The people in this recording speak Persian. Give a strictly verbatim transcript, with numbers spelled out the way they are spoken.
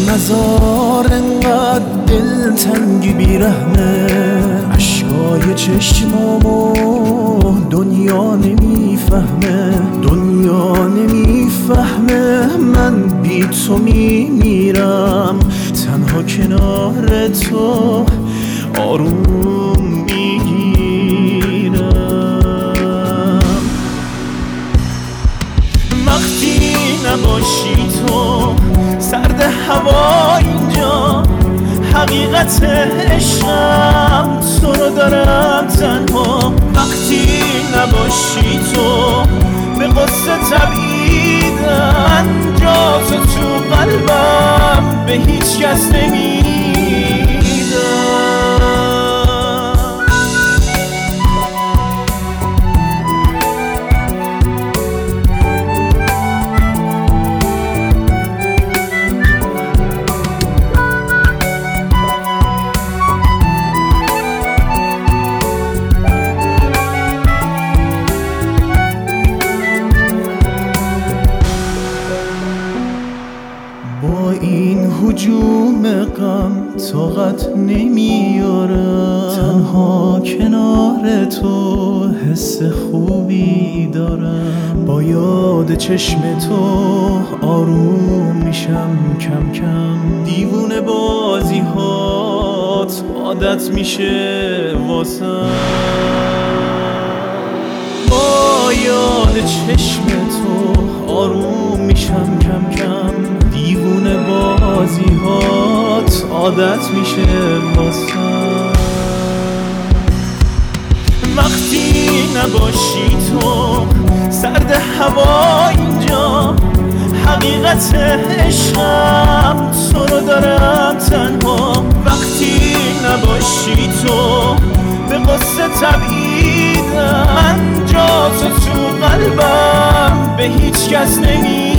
نزار انقدر دلتنگی بیرحمه، اشکای چشمامو دنیا نمیفهمه، دنیا نمیفهمه. من بی تو میمیرم، تنها کنار تو آروم میگیرم. وقتی نباشی تو سرد هوا اینجا، حقیقت عشقم تو رو دارم تنها. وقتی نباشی تو به قصه تبعیدم، جا تو تو قلبم به هیچ کس نمیدم. با این هجوم غم طاقت نمیارم، تنها کنار تو حس خوبی دارم. با یاد چشم تو آروم میشم کم کم، دیوونه بازی هات عادت میشه واسم. با یاد چشم تو آروم میشم کم کم، دیوونه بازی هات عادت میشه واسم. وقتی نباشی تو سرد هوا اینجا، حقیقت عشقم تو رو دارم تنها. وقتی نباشی تو به قصه تبعیدم، من جا تو تو قلبم به هیچ کس نمی